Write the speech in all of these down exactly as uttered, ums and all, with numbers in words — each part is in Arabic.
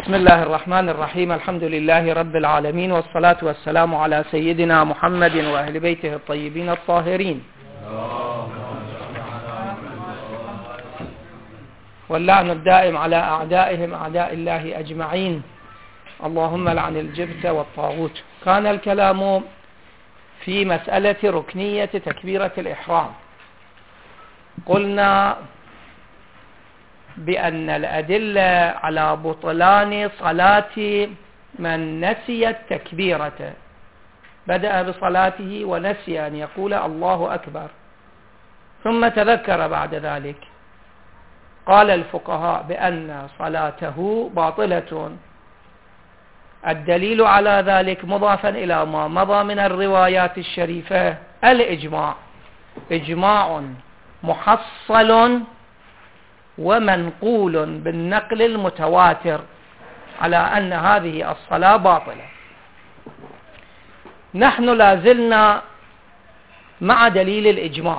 بسم الله الرحمن الرحيم. الحمد لله رب العالمين، والصلاة والسلام على سيدنا محمد وأهل بيته الطيبين الطاهرين، واللعن الدائم على أعدائهم أعداء الله أجمعين. اللهم لعن الجبت والطاغوت. كان الكلام في مسألة ركنية تكبيرة الإحرام. قلنا بأن الأدلة على بطلان صلاة من نسي التكبيرة، بدأ بصلاته ونسي أن يقول الله أكبر ثم تذكر بعد ذلك، قال الفقهاء بأن صلاته باطلة. الدليل على ذلك مضافا إلى ما مضى من الروايات الشريفة الإجماع، إجماع محصل ومنقول بالنقل المتواتر على أن هذه الصلاة باطلة. نحن لازلنا مع دليل الإجماع.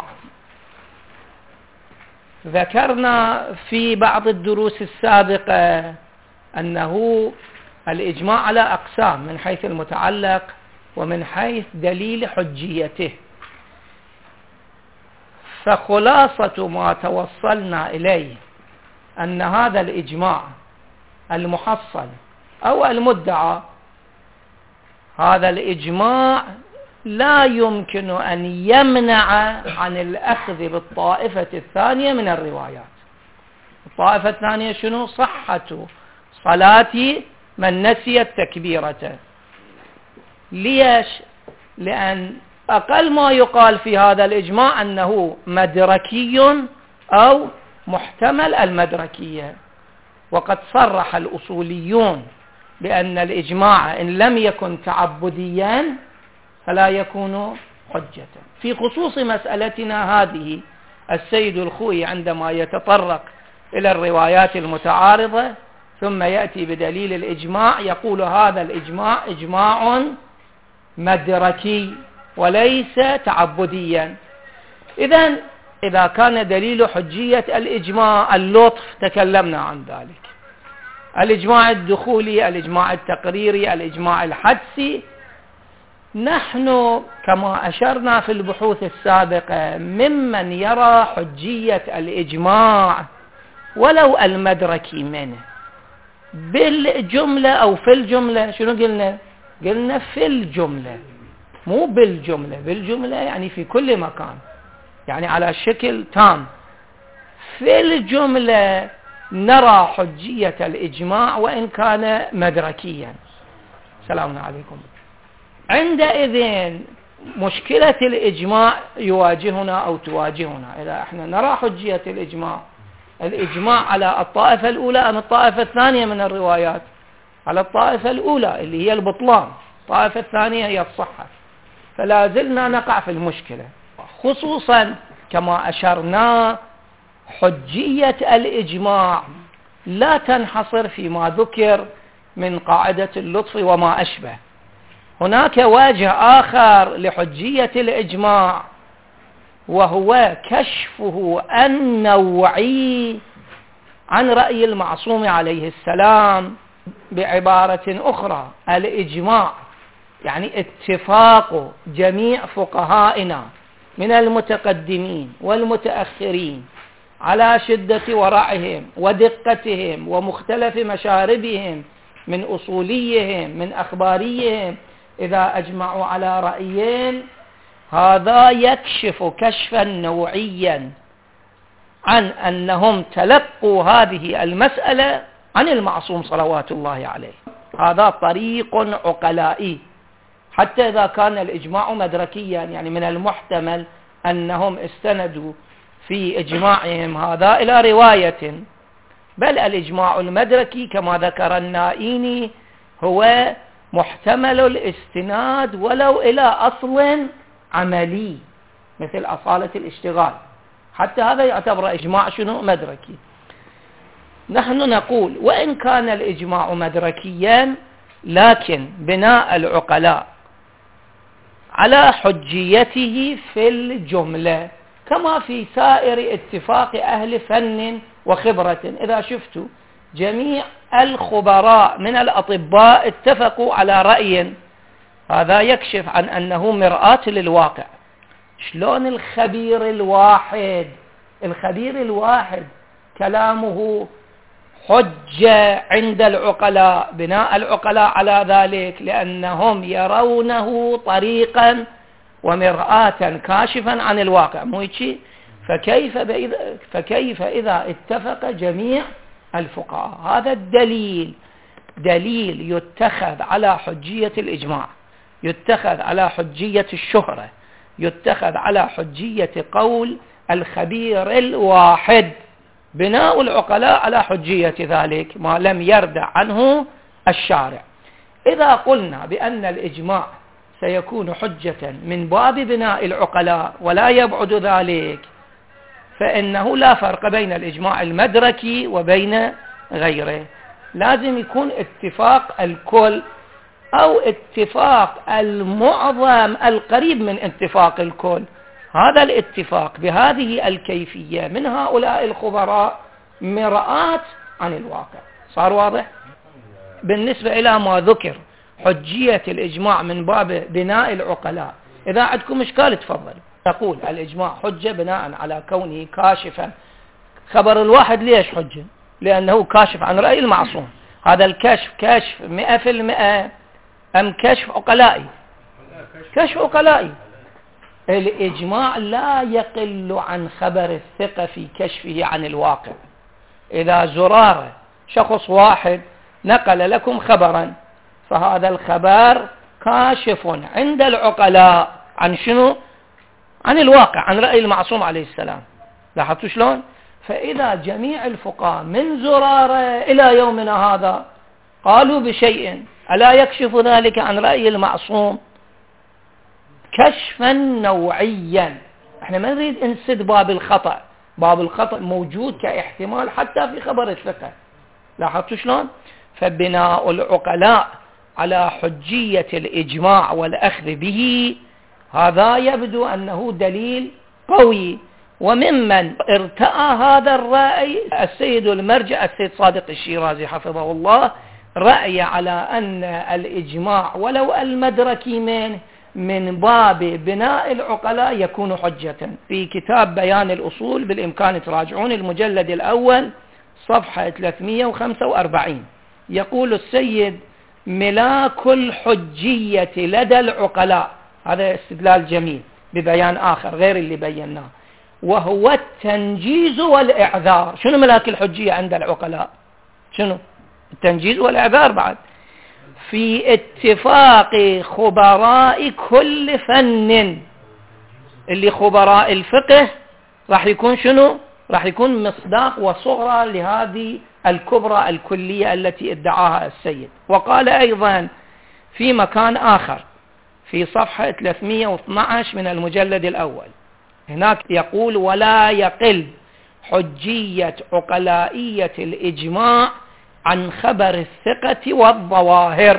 ذكرنا في بعض الدروس السابقة أنه الإجماع على أقسام، من حيث المتعلق ومن حيث دليل حجيته. فخلاصة ما توصلنا إليه أن هذا الإجماع المحصل أو المدعى، هذا الإجماع لا يمكن أن يمنع عن الأخذ بالطائفة الثانية من الروايات. الطائفة الثانية شنو؟ صحة صلاة من نسي التكبيرة. ليش؟ لأن أقل ما يقال في هذا الإجماع أنه مدركي أو محتمل المدركية، وقد صرح الأصوليون بأن الإجماع إن لم يكن تعبديا فلا يكون حجة. في خصوص مسألتنا هذه، السيد الخوئي عندما يتطرق إلى الروايات المتعارضة ثم يأتي بدليل الإجماع يقول هذا الإجماع إجماع مدركي وليس تعبديا. إذن إذا كان دليل حجية الإجماع اللطف، تكلمنا عن ذلك، الإجماع الدخولي، الإجماع التقريري، الإجماع الحدسي، نحن كما أشرنا في البحوث السابقة ممن يرى حجية الإجماع ولو المدركي منه بالجملة أو في الجملة. شنو قلنا؟ قلنا في الجملة مو بالجملة. بالجملة يعني في كل مكان، يعني على شكل تام. في الجملة نرى حجية الإجماع وإن كان مدركيا. سلام عليكم. عندئذ مشكلة الإجماع يواجهنا أو تواجهنا. إذا احنا نرى حجية الإجماع، الإجماع على الطائفة الأولى أم الطائفة الثانية من الروايات؟ على الطائفة الأولى اللي هي البطلان، الطائفة الثانية هي الصحة. فلا زلنا نقع في المشكلة، خصوصا كما أشرنا حجية الإجماع لا تنحصر فيما ذكر من قاعدة اللطف وما أشبه. هناك وجه آخر لحجية الإجماع، وهو كشفه النوعي عن رأي المعصوم عليه السلام بعبارة أخرى. الإجماع يعني اتفاق جميع فقهائنا من المتقدمين والمتأخرين على شدة ورعهم ودقتهم ومختلف مشاربهم من أصوليهم من أخباريهم. إذا أجمعوا على رأيين، هذا يكشف كشفا نوعيا عن أنهم تلقوا هذه المسألة عن المعصوم صلوات الله عليه. هذا طريق عقلائي. حتى إذا كان الإجماع مدركيا، يعني من المحتمل أنهم استندوا في إجماعهم هذا إلى رواية، بل الإجماع المدركي كما ذكر النائيني هو محتمل الاستناد ولو إلى أصل عملي مثل أصالة الاشتغال، حتى هذا يعتبر إجماع شنو؟ مدركي. نحن نقول وإن كان الإجماع مدركيا، لكن بناء العقلاء على حجيته في الجملة كما في سائر اتفاق أهل فن وخبرة. إذا شفتوا جميع الخبراء من الأطباء اتفقوا على رأي، هذا يكشف عن أنه مرآة للواقع. شلون الخبير الواحد الخبير الواحد كلامه حجة عند العقلاء، بناء العقلاء على ذلك لأنهم يرونه طريقا ومرآة كاشفا عن الواقع، مو هيك؟ فكيف, فكيف إذا اتفق جميع الفقهاء؟ هذا الدليل دليل يتخذ على حجية الإجماع، يتخذ على حجية الشهرة، يتخذ على حجية قول الخبير الواحد، بناء العقلاء على حجية ذلك ما لم يردع عنه الشارع. إذا قلنا بأن الإجماع سيكون حجة من باب بناء العقلاء ولا يبعد ذلك، فإنه لا فرق بين الإجماع المدركي وبين غيره، لازم يكون اتفاق الكل أو اتفاق المعظم القريب من اتفاق الكل. هذا الاتفاق بهذه الكيفية من هؤلاء الخبراء مرآة عن الواقع. صار واضح؟ بالنسبة إلى ما ذكر حجية الإجماع من باب بناء العقلاء، إذا عندكم إشكال تفضل. نقول الإجماع حجة بناء على كونه كاشفا. خبر الواحد ليش حجة؟ لأنه كاشف عن رأي المعصوم. هذا الكشف كشف مئة في المئة أم كشف عقلائي؟ كشف عقلائي. الإجماع لا يقل عن خبر الثقة في كشفه عن الواقع. إذا زرارة شخص واحد نقل لكم خبرا، فهذا الخبر كاشف عند العقلاء عن شنو؟ عن الواقع، عن رأي المعصوم عليه السلام. لاحظتوا شلون؟ فإذا جميع الفقهاء من زرارة إلى يومنا هذا قالوا بشيء، ألا يكشف ذلك عن رأي المعصوم كشفا نوعيا؟ احنا ما نريد نسد باب الخطأ، باب الخطأ موجود كاحتمال حتى في خبر الثقة. لاحظتوا شلون؟ فبناء العقلاء على حجية الإجماع والأخذ به، هذا يبدو أنه دليل قوي. وممن ارتأى هذا الرأي السيد المرجع السيد صادق الشيرازي حفظه الله، رأي على أن الإجماع ولو المدركي منه من باب بناء العقلاء يكون حجة. في كتاب بيان الأصول بالإمكان تراجعون المجلد الأول صفحة ثلاثمئة وخمسة وأربعين، يقول السيد: ملاك الحجية لدى العقلاء، هذا استدلال جميل ببيان آخر غير اللي بيناه، وهو التنجيز والإعذار. شنو ملاك الحجية عند العقلاء؟ شنو التنجيز والإعذار؟ بعد في اتفاق خبراء كل فن، اللي خبراء الفقه راح يكون شنو؟ راح يكون مصداق وصغرى لهذه الكبرى الكلية التي ادعاها السيد. وقال أيضا في مكان آخر في صفحة ثلاثمئة واثني عشر من المجلد الأول، هناك يقول: ولا يقل حجية عقلائية الإجماع عن خبر الثقة والظواهر.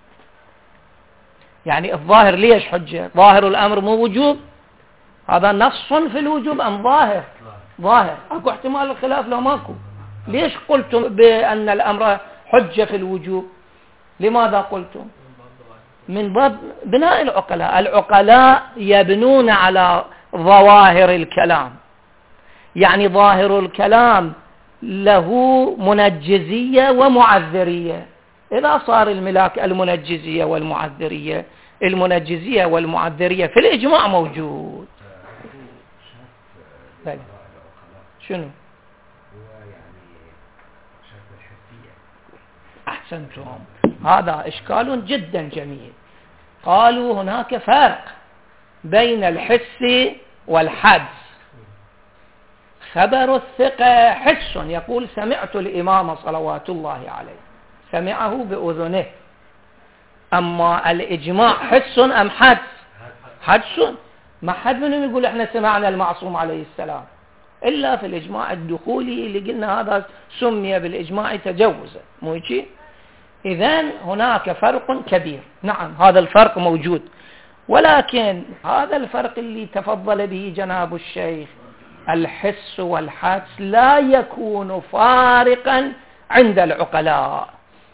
يعني الظاهر ليش حجة؟ ظاهر الأمر مو وجوب، هذا نص في الوجوب أم ظاهر؟ ظاهر. أكو احتمال الخلاف لو ماكو. ليش قلتم بأن الأمر حجة في الوجوب؟ لماذا قلتم؟ من باب بناء العقلاء. العقلاء يبنون على ظواهر الكلام، يعني ظاهر الكلام له منجزية ومعذرية. إذا صار الملاك المنجزية والمعذرية، المنجزية والمعذرية في الإجماع موجود. طيب. شنو؟ أحسنتم، هذا إشكال جدا جميل. قالوا هناك فرق بين الحس والحدس. خبر الثقة حس، يقول: سمعت الإمام صلوات الله عليه، سمعه بأذنه. أما الإجماع حس أم حدس؟ حدس. ما حد منهم يقول احنا سمعنا المعصوم عليه السلام إلا في الإجماع الدخولي اللي قلنا هذا سمي بالإجماع تجوزا، مو هيك؟ إذن هناك فرق كبير. نعم، هذا الفرق موجود، ولكن هذا الفرق اللي تفضل به جناب الشيخ، الحس والحدس، لا يكون فارقا عند العقلاء.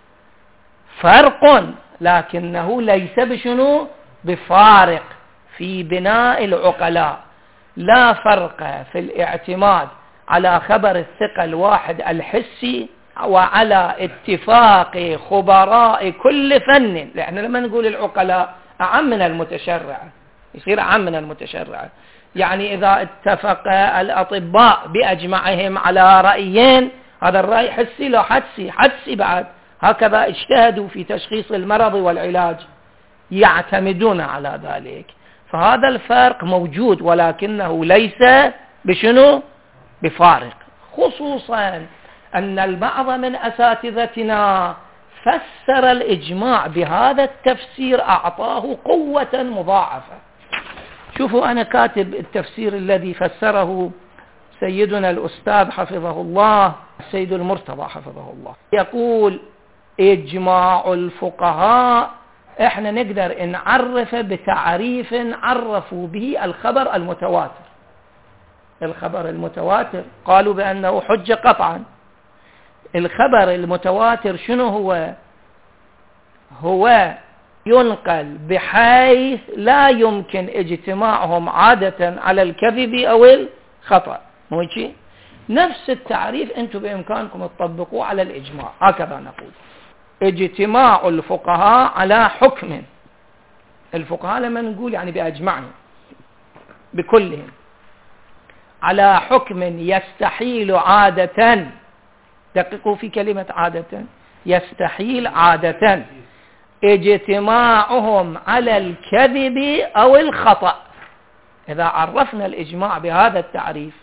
فرق لكنه ليس بشنو بفارق في بناء العقلاء. لا فرق في الاعتماد على خبر الثقة الواحد الحسي وعلى اتفاق خبراء كل فن، لأن لما نقول العقلاء أعم من المتشرع، يصير أعم من المتشرع. يعني إذا اتفق الأطباء بأجمعهم على رأيين، هذا الرأي حسي لا حدسي، حدسي بعد، هكذا اجتهدوا في تشخيص المرض والعلاج، يعتمدون على ذلك. فهذا الفرق موجود ولكنه ليس بشنو بفارق، خصوصا أن البعض من أساتذتنا فسر الإجماع بهذا التفسير، أعطاه قوة مضاعفة. شوفوا أنا كاتب التفسير الذي فسره سيدنا الأستاذ حفظه الله السيد المرتضى حفظه الله، يقول إجماع الفقهاء إحنا نقدر نعرفه بتعريف عرفوا به الخبر المتواتر. الخبر المتواتر قالوا بأنه حجة قطعا. الخبر المتواتر شنو هو؟ هو ينقل بحيث لا يمكن اجتماعهم عادة على الكذب أو الخطأ، مو هيك؟ نفس التعريف أنتم بإمكانكم تطبقوه على الإجماع. هكذا نقول اجتماع الفقهاء على حكم. الفقهاء لما نقول يعني بأجمعهم بكلهم على حكم يستحيل عادة، دققوا في كلمة عادة، يستحيل عادة اجتماعهم على الكذب أو الخطأ. إذا عرفنا الإجماع بهذا التعريف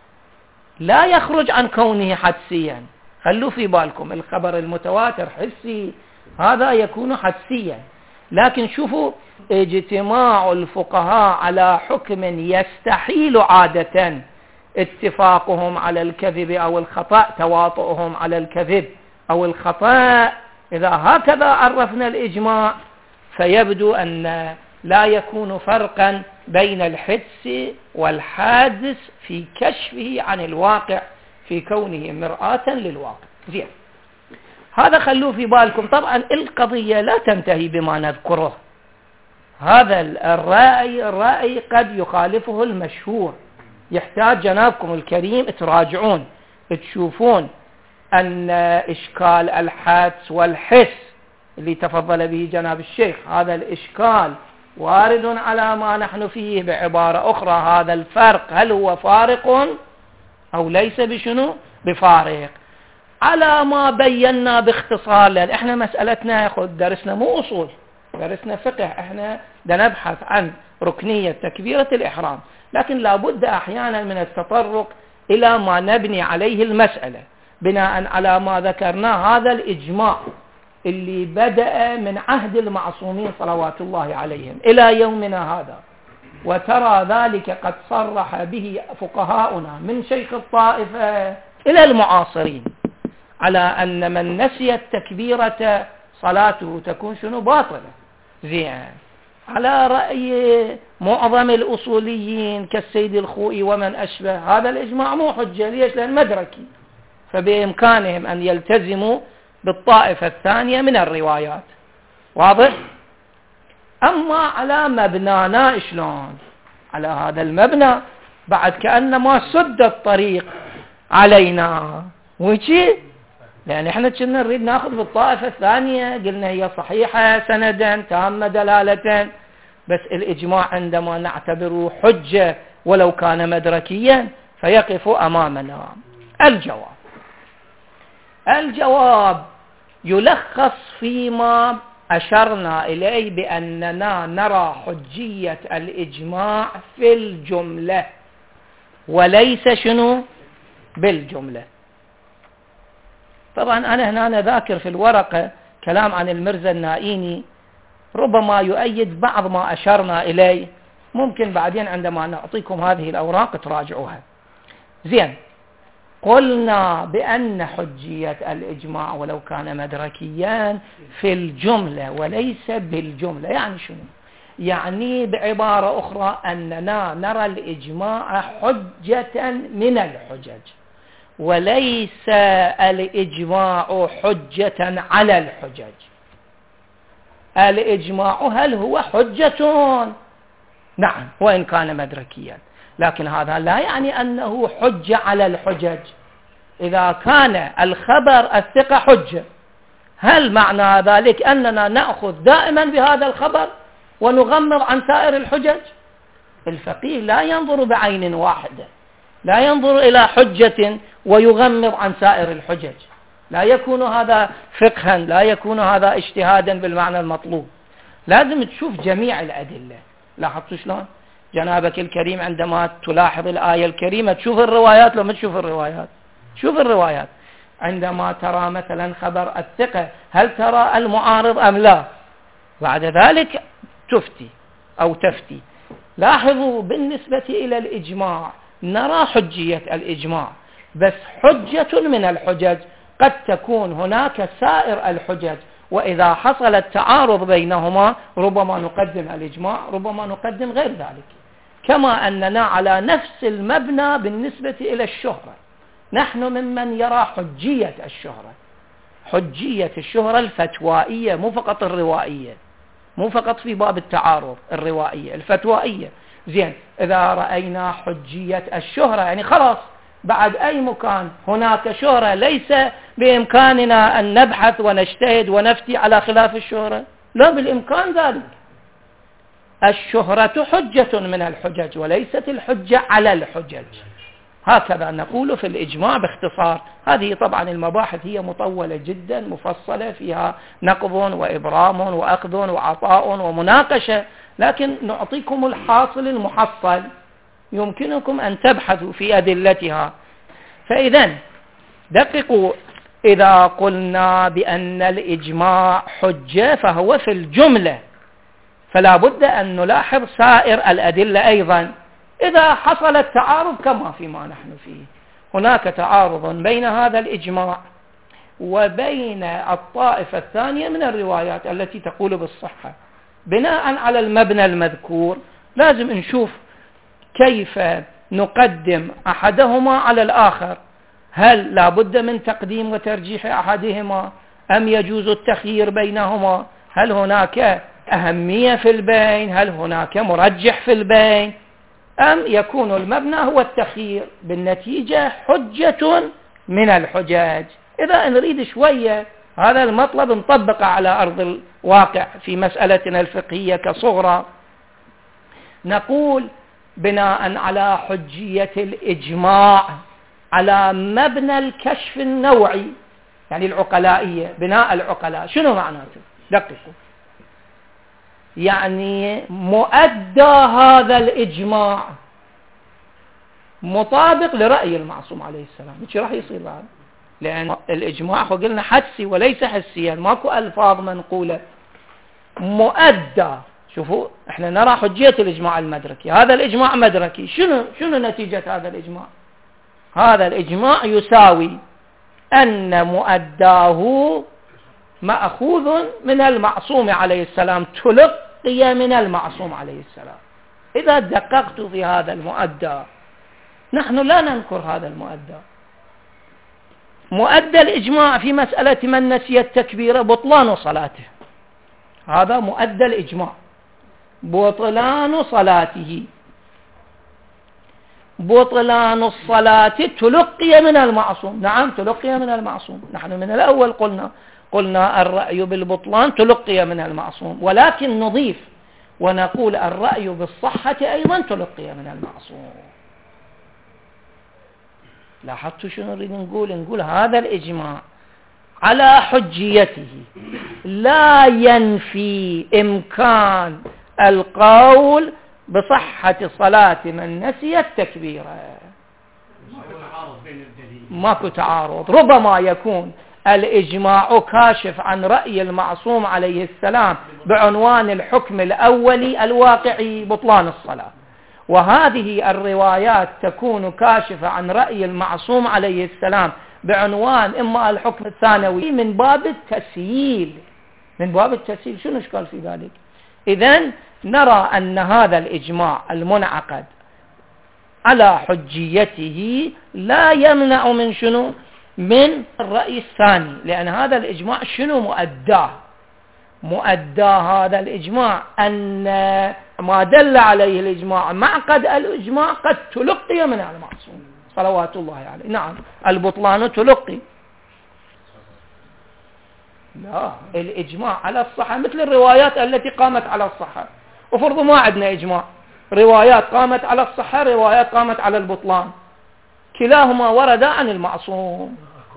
لا يخرج عن كونه حدسيا. خلوا في بالكم الخبر المتواتر حسي، هذا يكون حدسيا، لكن شوفوا اجتماع الفقهاء على حكم يستحيل عادة اتفاقهم على الكذب أو الخطأ، تواطؤهم على الكذب أو الخطأ. إذا هكذا عرفنا الإجماع فيبدو أن لا يكون فرقا بين الحدس والحادث في كشفه عن الواقع، في كونه مرآة للواقع. زين، هذا خلوه في بالكم. طبعا القضية لا تنتهي بما نذكره، هذا الرأي الرأي قد يخالفه المشهور، يحتاج جنابكم الكريم تراجعون تشوفون أن إشكال الحدس والحس اللي تفضل به جناب الشيخ، هذا الإشكال وارد على ما نحن فيه. بعبارة أخرى هذا الفرق هل هو فارق أو ليس بشنو بفارق، على ما بينا باختصار. لأن احنا مسألتنا ياخذ درسنا مو أصول، درسنا فقه، احنا نبحث عن ركنية تكبيرة الإحرام، لكن لابد أحيانا من التطرق إلى ما نبني عليه المسألة بناء على ما ذكرناه. هذا الإجماع اللي بدأ من عهد المعصومين صلوات الله عليهم إلى يومنا هذا، وترى ذلك قد صرح به فقهاؤنا من شيخ الطائفة إلى المعاصرين، على أن من نسي التكبيرة صلاته تكون شنو باطلة. زين، على رأي معظم الأصوليين كالسيد الخوئي ومن أشبه، هذا الإجماع مو حجة. ليش؟ لأن مدركي، فبإمكانهم أن يلتزموا بالطائفة الثانية من الروايات. واضح؟ أما على مبنانا شلون؟ على هذا المبنى بعد كأنما سد الطريق علينا، وشي لأن احنا كنا نريد ناخذ بالطائفة الثانية، قلنا هي صحيحة سندا تامة دلالة، بس الإجماع عندما نعتبره حجة ولو كان مدركيا فيقف أمامنا. الجواب الجواب يلخص فيما أشرنا إليه بأننا نرى حجية الإجماع في الجملة وليس شنو بالجملة. طبعا أنا هنا ذاكر في الورقة كلام عن المرزا النائيني ربما يؤيد بعض ما أشرنا إليه، ممكن بعدين عندما نعطيكم هذه الأوراق تراجعوها. زين، قلنا بأن حجية الإجماع ولو كان مدركيا في الجملة وليس بالجملة. يعني شنو؟ يعني بعبارة أخرى أننا نرى الإجماع حجة من الحجج، وليس الإجماع حجة على الحجج. الإجماع هل هو حجة؟ نعم، وإن كان مدركيا، لكن هذا لا يعني أنه حجة على الحجج. إذا كان الخبر الثقة حجة، هل معنى ذلك أننا نأخذ دائما بهذا الخبر ونغمض عن سائر الحجج؟ الفقيه لا ينظر بعين واحدة، لا ينظر إلى حجة ويغمض عن سائر الحجج. لا يكون هذا فقها، لا يكون هذا اجتهادا بالمعنى المطلوب. لازم تشوف جميع الأدلة. لاحظتوا شلون جنابك الكريم عندما تلاحظ الآية الكريمة تشوف الروايات لو ما تشوف الروايات؟ شوف الروايات. عندما ترى مثلا خبر الثقة هل ترى المعارض أم لا؟ بعد ذلك تفتي أو تفتي. لاحظوا بالنسبة إلى الإجماع نرى حجية الإجماع، بس حجة من الحجج قد تكون هناك سائر الحجج، وإذا حصل التعارض بينهما ربما نقدم الإجماع، ربما نقدم غير ذلك. كما أننا على نفس المبنى بالنسبة إلى الشهرة، نحن ممن يرى حجية الشهرة، حجية الشهرة الفتوائية، مو فقط الروائية، مو فقط في باب التعارض، الروائية الفتوائية. زين، إذا رأينا حجية الشهرة يعني خلاص بعد أي مكان هناك شهرة ليس بإمكاننا أن نبحث ونجتهد ونفتي على خلاف الشهرة، لا، بالإمكان ذلك. الشهرة حجة من الحجج وليست الحجة على الحجج. هكذا نقول في الإجماع باختصار. هذه طبعا المباحث هي مطولة جدا مفصلة، فيها نقض وإبرام وأخذ وعطاء ومناقشة، لكن نعطيكم الحاصل المحصل يمكنكم أن تبحثوا في أدلتها. فإذا دققوا، إذا قلنا بأن الإجماع حجة فهو في الجملة، فلا بد أن نلاحظ سائر الأدلة أيضا. إذا حصل التعارض كما فيما نحن فيه، هناك تعارض بين هذا الإجماع وبين الطائفة الثانية من الروايات التي تقول بالصحة، بناء على المبنى المذكور لازم نشوف كيف نقدم أحدهما على الآخر. هل لا بد من تقديم وترجيح أحدهما أم يجوز التخيير بينهما؟ هل هناك أهمية في البين؟ هل هناك مرجح في البين؟ أم يكون المبنى هو التخيير؟ بالنتيجة حجة من الحجاج. إذا نريد شوية هذا المطلب نطبق على أرض الواقع في مسألتنا الفقهية كصغرى، نقول بناء على حجية الإجماع على مبنى الكشف النوعي، يعني العقلائية، بناء العقلاء. شنو معناته؟ دققوا، يعني مؤدى هذا الإجماع مطابق لرأي المعصوم عليه السلام. ايش راح يصير بعد؟ لأن الإجماع قلنا حدسي وليس حسيا، ماكو ألفاظ منقولة. مؤدى، شوفوا احنا نرى حجية الإجماع المدركي، هذا الإجماع مدركي. شنو شنو نتيجة هذا الإجماع؟ هذا الإجماع يساوي أن مؤداه مأخوذ من المعصوم عليه السلام، تلقي من المعصوم عليه السلام. إذا دققت في هذا المؤدى، نحن لا ننكر هذا المؤدى. مؤدى الإجماع في مسألة من نسي التكبير بطلان صلاته، هذا مؤدى الإجماع، بطلان صلاته. بطلان الصلاة تلقي من المعصوم، نعم تلقي من المعصوم. نحن من الأول قلنا قلنا الرأي بالبطلان تلقي من المعصوم، ولكن نضيف ونقول الرأي بالصحة أيضا تلقي من المعصوم. لاحظتوا شنو نريد نقول؟ نقول هذا الإجماع على حجيته لا ينفي إمكان القول بصحة صلاة من نسي التكبيرة. ماكو تعارض. ربما يكون الإجماع كاشف عن رأي المعصوم عليه السلام بعنوان الحكم الأولي الواقعي بطلان الصلاة، وهذه الروايات تكون كاشفة عن رأي المعصوم عليه السلام بعنوان إما الحكم الثانوي من باب التسهيل. من باب التسهيل شنو اشكال في ذلك؟ إذن نرى أن هذا الإجماع المنعقد على حجيته لا يمنع من شنو؟ من الرأي الثاني، لأن هذا الإجماع شنو مؤداه؟ مؤداه هذا الإجماع أن ما دل عليه الإجماع معقد الإجماع قد تلقي من المعصوم صلوات الله عليه. نعم البطلان تلقي، لا الإجماع على الصحة مثل الروايات التي قامت على الصحة، وفرض ما عندنا إجماع، روايات قامت على الصحة، روايات قامت على البطلان، كلاهما ورد عن المعصوم.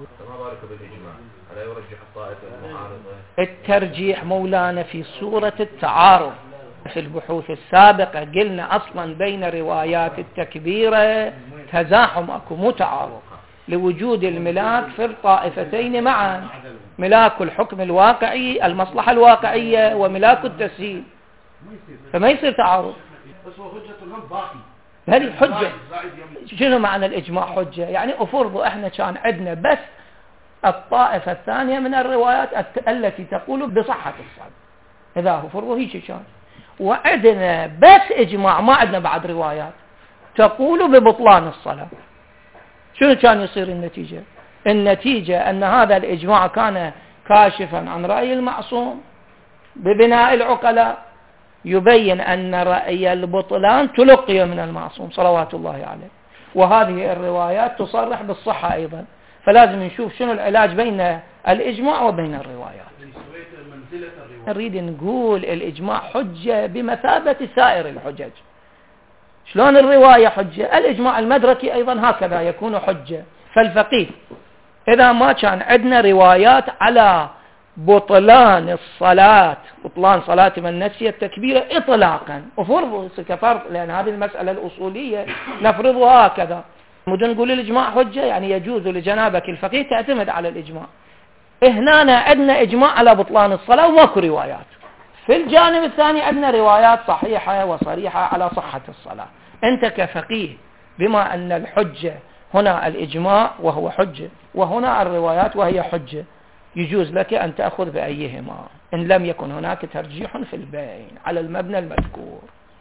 الترجيح مولانا في صورة التعارض. في البحوث السابقة قلنا أصلا بين روايات التكبيرة تزاحم، أكو مو تعارض، لوجود الملاك في الطائفتين معا، ملاك الحكم الواقعي المصلحة الواقعية وملاك التسهيل، فما يصير تعارض. بس هو حجة الهم باقي. هذه حجة. شنو معنى الإجماع حجة؟ يعني أفرض إحنا كان عندنا بس الطائفة الثانية من الروايات التي تقول بصحة الصلاة، إذا أفرض هيك كان، وعندنا بس إجماع ما عندنا بعد روايات تقول ببطلان الصلاة، شنو كان يصير النتيجة؟ النتيجة أن هذا الإجماع كان كاشفا عن رأي المعصوم ببناء العقلاء، يبين أن رأي البطلان تلقي من المعصوم صلوات الله عليه، وهذه الروايات تصرح بالصحة أيضا، فلازم نشوف شنو العلاج بين الإجماع وبين الروايات. نريد نقول الإجماع حجة بمثابة سائر الحجج. شلون الرواية حجة؟ الإجماع المدركي أيضا هكذا يكون حجة. فالفقيه إذا ما كان عندنا روايات على بطلان الصلاة، بطلان صلاة من نسي التكبير إطلاقا، وفرض كفرض، لأن هذه المسألة الأصولية نفرضها هكذا، مدن نقول الإجماع حجة يعني يجوز لجنابك الفقيه تعتمد على الإجماع. هنا عندنا إجماع على بطلان الصلاة وماكو روايات، في الجانب الثاني عندنا روايات صحيحة وصريحة على صحة الصلاة. أنت كفقيه بما أن الحجة هنا الإجماع وهو حجة، وهنا الروايات وهي حجة، يجوز لك أن تأخذ بأيهما إن لم يكن هناك ترجيح في البين على المبنى المذكور.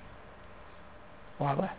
واضح؟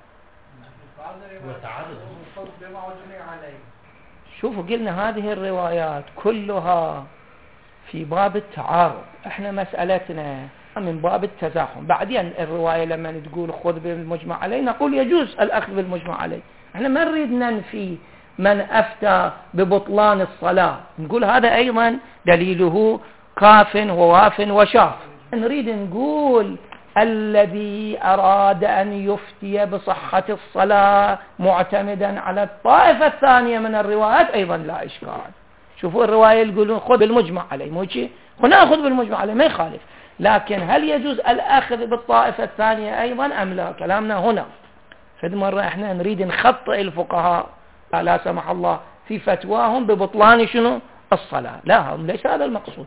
شوفوا قلنا هذه الروايات كلها في باب التعارض، احنا مسألتنا من باب التزاحم. بعدين الرواية لما تقول خذ بالمجمع عليه نقول يجوز الأخذ بالمجمع عليه، احنا ما نريد ننفي من أفتى ببطلان الصلاة، نقول هذا أيضا دليله كاف وواف وشاف. نريد نقول الذي أراد أن يفتي بصحة الصلاة معتمدا على الطائفة الثانية من الروايات أيضا لا إشكال. شوفوا الرواية يقولون خذ بالمجمع عليه، مو شيء ناخذ بالمجمع عليه ما يخالف، لكن هل يجوز الأخذ بالطائفة الثانية أيضا أم لا؟ كلامنا هنا. فد مرة احنا نريد نخطئ الفقهاء لا سمح الله في فتواهم ببطلان شنو الصلاة، لا هم ليس هذا المقصود.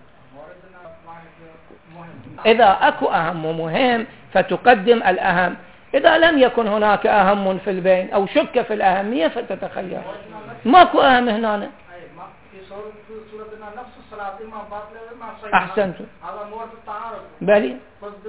إذا أكو أهم ومهم فتقدم الأهم، إذا لم يكن هناك أهم في البين أو شك في الأهمية فتتخير. ماكو أهم هنا. أحسنت. بلي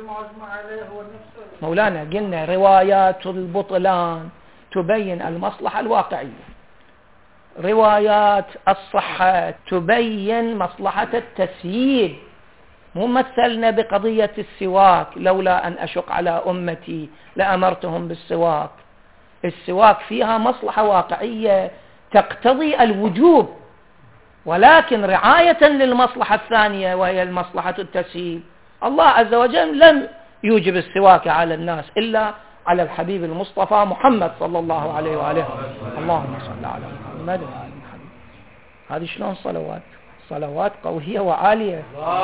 مولانا قلنا روايات البطلان تبين المصلحة الواقعية، روايات الصحة تبين مصلحة التسييد. مو مثلنا بقضية السواك، لولا أن أشق على أمتي لأمرتهم بالسواك. السواك فيها مصلحة واقعية تقتضي الوجوب، ولكن رعاية للمصلحة الثانية وهي المصلحة التسهيل. الله عز وجل لم يوجب السواك على الناس إلا على الحبيب المصطفى محمد صلى الله عليه وآله. اللهم صل على محمد وآل محمد. هذه شلون صلوات؟ صلوات قوية وعالية.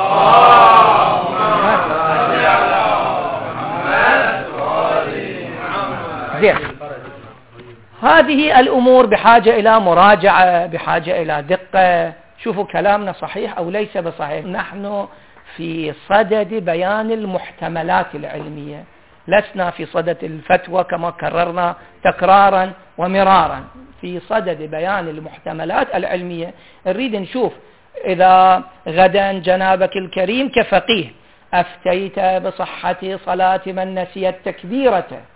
زين، هذه الأمور بحاجة إلى مراجعة، بحاجة إلى دقة. شوفوا كلامنا صحيح أو ليس بصحيح. نحن في صدد بيان المحتملات العلمية، لسنا في صدد الفتوى كما كررنا تكرارا ومرارا، في صدد بيان المحتملات العلمية. نريد نشوف إذا غدا جنابك الكريم كفقيه أفتيت بصحة صلاة من نسي التكبيرة،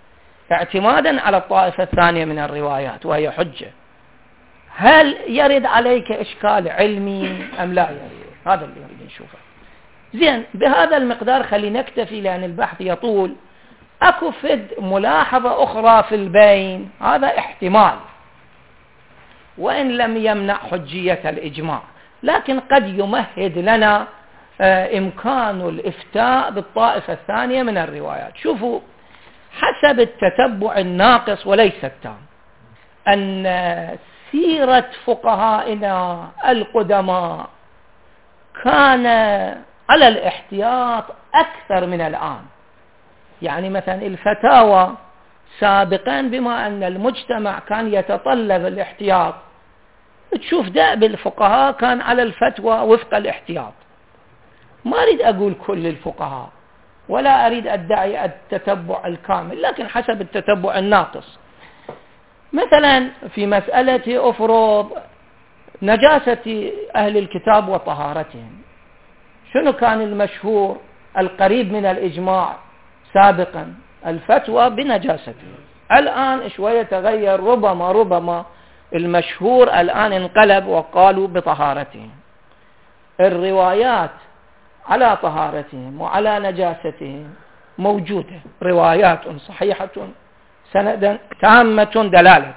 اعتمادا على الطائفة الثانية من الروايات وهي حجة. هل يرد عليك إشكال علمي أم لا يرد؟ هذا اللي يريد نشوفه. زين، بهذا المقدار خلينا نكتفي لأن البحث يطول. أكو فد ملاحظة أخرى في البين، هذا احتمال وإن لم يمنع حجية الإجماع، لكن قد يمهد لنا آه إمكان الإفتاء بالطائفة الثانية من الروايات. شوفوا، حسب التتبع الناقص وليس التام أن سيرة فقهائنا القدماء كان على الاحتياط أكثر من الآن. يعني مثلا الفتاوى سابقا بما أن المجتمع كان يتطلب الاحتياط، تشوف دأب الفقهاء كان على الفتوى وفق الاحتياط. ما أريد أقول كل الفقهاء ولا أريد أدعي التتبع الكامل، لكن حسب التتبع الناقص. مثلا في مسألة أفرض نجاسة أهل الكتاب وطهارتهم، شنو كان المشهور القريب من الإجماع سابقا؟ الفتوى بنجاستهم. الآن شوية تغير، ربما ربما المشهور الآن انقلب وقالوا بطهارتهم. الروايات على طهارتهم وعلى نجاستهم موجودة، روايات صحيحة سندا تامة دلالة.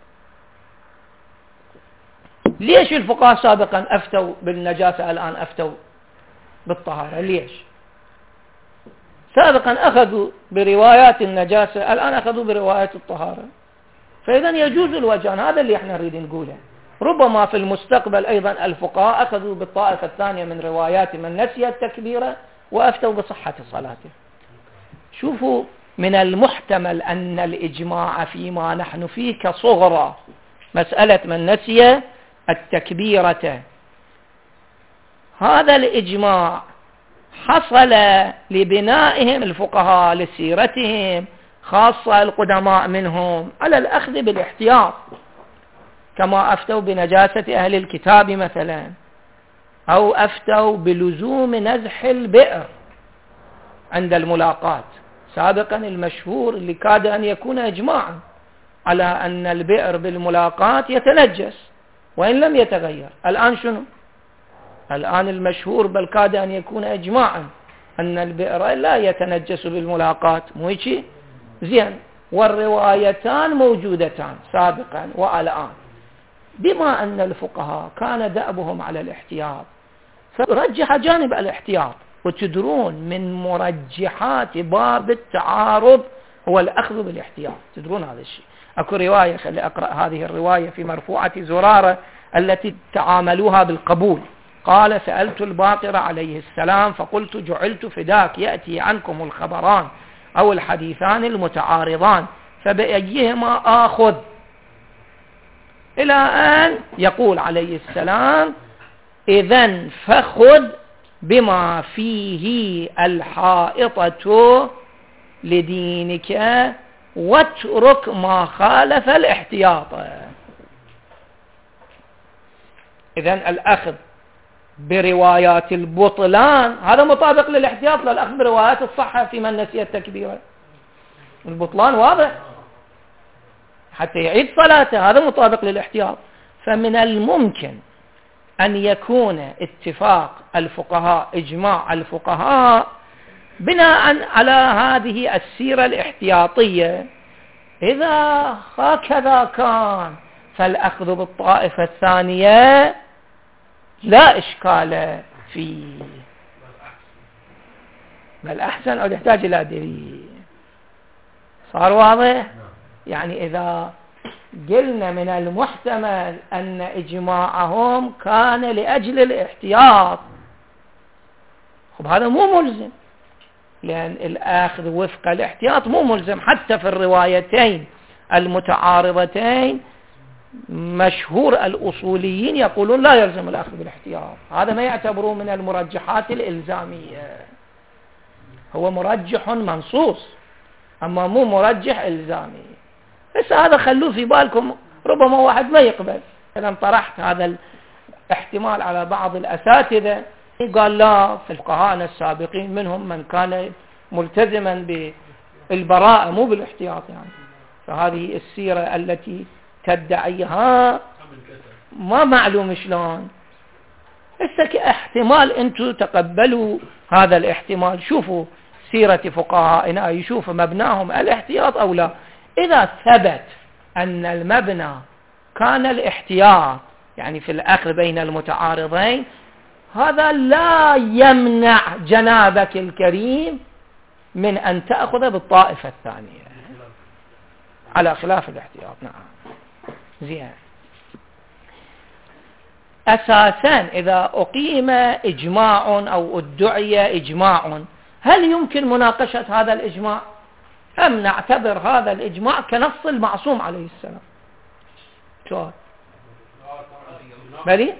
ليش الفقهاء سابقا أفتوا بالنجاسة الآن أفتوا بالطهارة؟ ليش؟ سابقا أخذوا بروايات النجاسة، الآن أخذوا بروايات الطهارة. فإذا يجوز الوجهان، هذا اللي احنا نريد نقوله. ربما في المستقبل أيضا الفقهاء أخذوا بالطائفة الثانية من روايات من نسي التكبيرة وأفتوا بصحة صلاته. شوفوا، من المحتمل أن الإجماع فيما نحن فيه كصغرى مسألة من نسي التكبيرة، هذا الإجماع حصل لبنائهم الفقهاء لسيرتهم، خاصة القدماء منهم، على الأخذ بالاحتياط، كما أفتوا بنجاسة أهل الكتاب مثلا، أو أفتوا بلزوم نزح البئر عند الملاقات. سابقا المشهور اللي كاد أن يكون إجماعا على أن البئر بالملاقات يتنجس وإن لم يتغير. الآن شنو؟ الآن المشهور بل كاد أن يكون إجماعا أن البئر لا يتنجس بالملاقات، مو هيك؟ زين، والروايتان موجودتان سابقا والآن. بما أن الفقهاء كان دأبهم على الاحتياط فرجح جانب الاحتياط. وتدرون من مرجحات باب التعارض هو الأخذ بالاحتياط، تدرون هذا الشيء. أكو رواية، خلي أقرأ هذه الرواية في مرفوعة زرارة التي تعاملوها بالقبول. قال: سألت الباقر عليه السلام فقلت: جعلت فداك، يأتي عنكم الخبران أو الحديثان المتعارضان فبأيهما آخذ؟ إلى أن يقول عليه السلام: إذن فخذ بما فيه الحائطة لدينك واترك ما خالف الاحتياط. إذن الأخذ بروايات البطلان هذا مطابق للاحتياط، للأخذ بروايات الصحة في من نسي التكبيرة. البطلان واضح، حتى يعيد صلاته، هذا مطابق للاحتياط. فمن الممكن أن يكون اتفاق الفقهاء، إجماع الفقهاء، بناء على هذه السيرة الاحتياطية. إذا هكذا كان فالأخذ بالطائفة الثانية لا إشكال فيه، بل أحسن أو يحتاج إلى دليل. صار واضح؟ يعني إذا قلنا من المحتمل أن إجماعهم كان لأجل الاحتياط، خب هذا مو ملزم، لأن الأخذ وفق الاحتياط مو ملزم. حتى في الروايتين المتعارضتين مشهور الأصوليين يقولون لا يلزم الأخذ بالاحتياط، هذا ما يعتبروه من المرجحات الإلزامية. هو مرجح منصوص أما مو مرجح إلزامي. بس هذا خلوه في بالكم، ربما واحد ما يقبل. إذا طرحت هذا الاحتمال على بعض الأساتذة قال لا، في الفقهاء السابقين منهم من كان ملتزما بالبراءة مو بالاحتياط يعني. فهذه السيرة التي تدعيها ما معلوم شلون. هسه كاحتمال انتم تقبلوا هذا الاحتمال، شوفوا سيرة فقهائنا يشوف مبناهم الاحتياط أو لا. إذا ثبت أن المبنى كان الاحتياط يعني في الأخذ بين المتعارضين، هذا لا يمنع جنابك الكريم من أن تأخذ بالطائفة الثانية على خلاف الاحتياط. نعم زين. أساسا إذا أقيم إجماع أو ادعي إجماع، هل يمكن مناقشة هذا الإجماع أم نعتبر هذا الإجماع كنص المعصوم عليه السلام؟ سؤال. بلي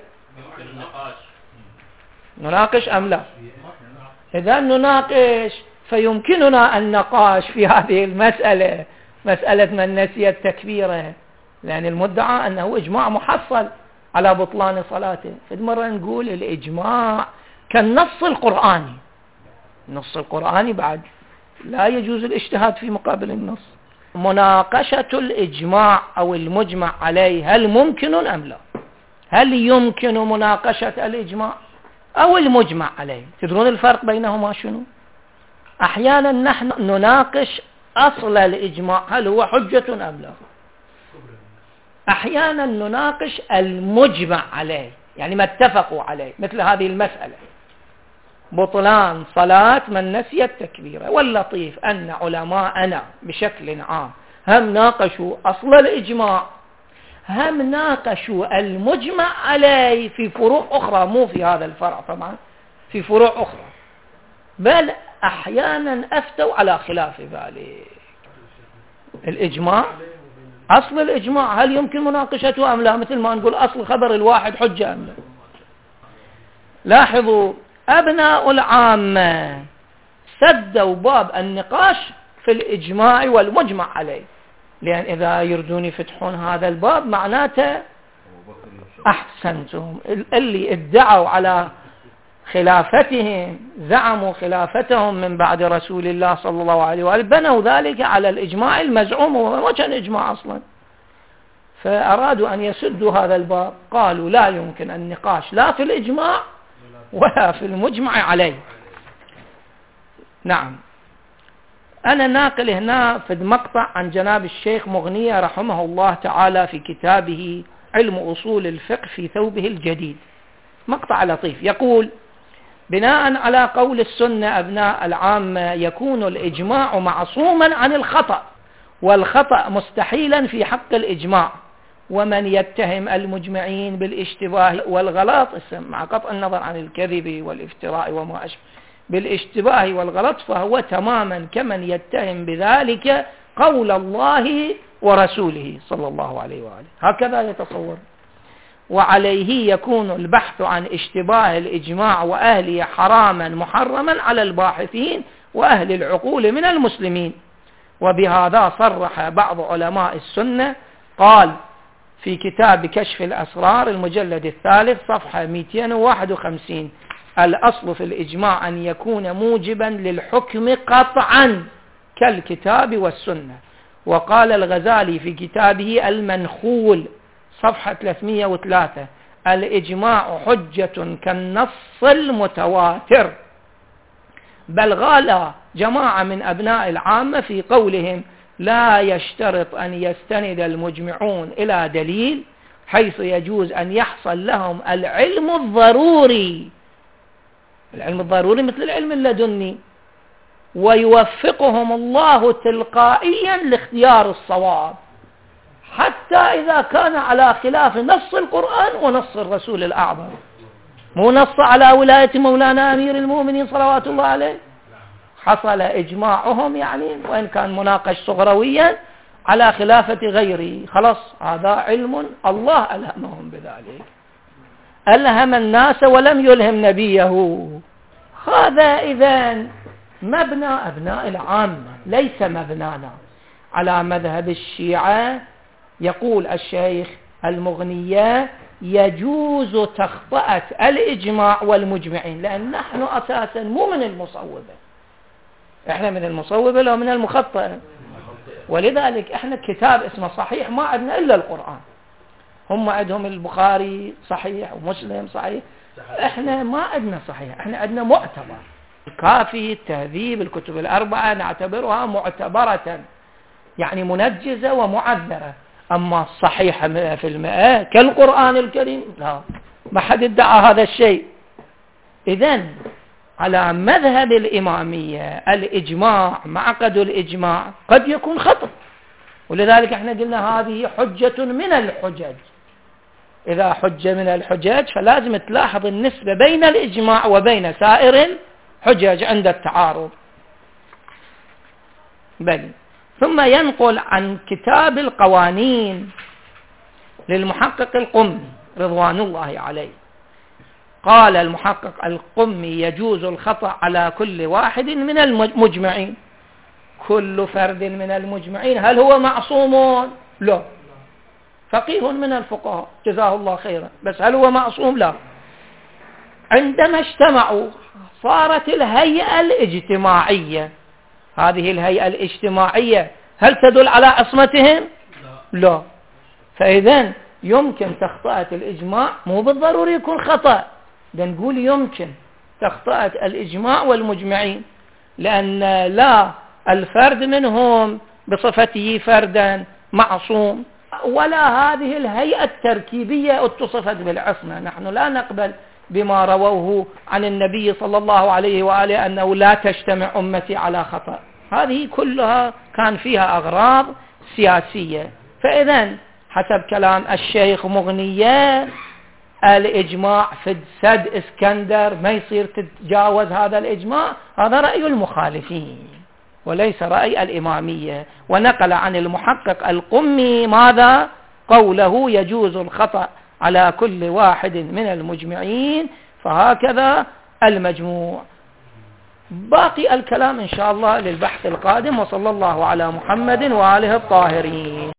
نناقش أم لا؟ إذا نناقش فيمكننا النقاش في هذه المسألة، مسألة من نسي التكبيرة، لأن المدعى أنه إجماع محصل على بطلان صلاته. فمرة نقول الإجماع كالنص القرآني، النص القرآني بعد لا يجوز الاجتهاد في مقابل النص. مناقشة الإجماع أو المجمع عليه هل ممكن أم لا؟ هل يمكن مناقشة الإجماع أو المجمع عليه؟ تدرون الفرق بينهما شنو؟ أحيانا نحن نناقش أصل الإجماع هل هو حجة أم لا، أحيانا نناقش المجمع عليه يعني ما اتفقوا عليه، مثل هذه المسألة بطلان صلاة من نسي التكبيرة. واللطيف أن علماءنا بشكل عام هم ناقشوا أصل الإجماع، هم ناقشوا المجمع عليه في فروع أخرى، مو في هذا الفرع طبعا، في فروع أخرى، بل أحيانا أفتوا على خلاف ذلك. الإجماع أصل الإجماع هل يمكن مناقشته أم لا؟ مثل ما نقول أصل خبر الواحد حجة أم لا. لاحظوا أبناء العامة سدوا باب النقاش في الإجماع والمجمع عليه، لأن إذا يردون يفتحون هذا الباب معناته أحسنتم. اللي ادعوا على خلافتهم زعموا خلافتهم من بعد رسول الله صلى الله عليه وآله، بنوا ذلك على الإجماع المزعوم وما كان إجماع أصلا، فأرادوا أن يسدوا هذا الباب. قالوا لا يمكن النقاش لا في الإجماع ولا في المجمع عليه. نعم. أنا ناقل هنا في المقطع عن جناب الشيخ مغنية رحمه الله تعالى في كتابه علم أصول الفقه في ثوبه الجديد، مقطع لطيف يقول: بناء على قول السنة أبناء العامة يكون الإجماع معصوما عن الخطأ، والخطأ مستحيلا في حق الإجماع، ومن يتهم المجمعين بالاشتباه والغلط مع قطع النظر عن الكذب والافتراء وما أشبه بالاشتباه والغلط فهو تماما كمن يتهم بذلك قول الله ورسوله صلى الله عليه وآله. هكذا يتصور. وعليه يكون البحث عن اشتباه الإجماع وأهله حراما محرما على الباحثين وأهل العقول من المسلمين. وبهذا صرح بعض علماء السنة، قال في كتاب كشف الأسرار المجلد الثالث صفحة مئتين وواحد وخمسين: الأصل في الإجماع أن يكون موجبا للحكم قطعا كالكتاب والسنة. وقال الغزالي في كتابه المنخول صفحة ثلاثمئة وثلاثة: الإجماع حجة كالنص المتواتر. بل غال جماعة من أبناء العامة في قولهم لا يشترط أن يستند المجمعون إلى دليل، حيث يجوز أن يحصل لهم العلم الضروري، العلم الضروري مثل العلم اللدني، ويوفقهم الله تلقائيا لاختيار الصواب، حتى إذا كان على خلاف نص القرآن ونص الرسول الأعظم. مو نص على ولاية مولانا أمير المؤمنين صلوات الله عليه، حصل إجماعهم يعني وإن كان مناقش صغرويا على خلافة غيره، خلاص هذا علم الله ألهمهم بذلك، ألهم الناس ولم يلهم نبيه. هذا إذن مبنى أبناء العامة ليس مبنانا على مذهب الشيعة. يقول الشيخ المغنية يجوز تخطئة الإجماع والمجمعين، لأن نحن أساسا مو من المصوبة، إحنا من المصوبة لو من المخطئة. ولذلك احنا كتاب اسمه صحيح ما عندنا إلا القرآن. هم عندهم البخاري صحيح ومسلم صحيح، احنا ما عندنا صحيح، احنا عندنا معتبر. الكافي، التهذيب، الكتب الأربعة نعتبرها معتبرة، يعني منجزة ومعذرة. أما الصحيح مئة في المئة كالقرآن الكريم لا، ما حد ادعى هذا الشيء. إذن على مذهب الإمامية الإجماع، معقد الإجماع قد يكون خطأ، ولذلك احنا قلنا هذه حجة من الحجج. إذا حجة من الحجج فلازم تلاحظ النسبة بين الإجماع وبين سائر الحجج عند التعارض. بل ثم ينقل عن كتاب القوانين للمحقق القمي رضوان الله عليه، قال المحقق القمي: يجوز الخطأ على كل واحد من المجمعين. كل فرد من المجمعين هل هو معصوم؟ لا، فقيه من الفقهاء جزاه الله خيرا، بس هل هو معصوم؟ لا. عندما اجتمعوا صارت الهيئة الاجتماعية، هذه الهيئة الاجتماعية هل تدل على عصمتهم؟ لا. فإذن يمكن تخطئة الإجماع، مو بالضروري يكون خطأ، ده نقول يمكن تخطئة الإجماع والمجمعين، لأن لا الفرد منهم بصفته فردا معصوم، ولا هذه الهيئة التركيبية اتصفت بالعصمة. نحن لا نقبل بما رووه عن النبي صلى الله عليه وآله أنه لا تجتمع أمتي على خطأ، هذه كلها كان فيها أغراض سياسية. فإذن حسب كلام الشيخ مغنية الإجماع في سد اسكندر ما يصير تتجاوز هذا الإجماع، هذا رأي المخالفين وليس رأي الإمامية. ونقل عن المحقق القمي ماذا؟ قوله: يجوز الخطأ على كل واحد من المجمعين، فهكذا المجموع. باقي الكلام إن شاء الله للبحث القادم، وصلى الله على محمد وآله الطاهرين.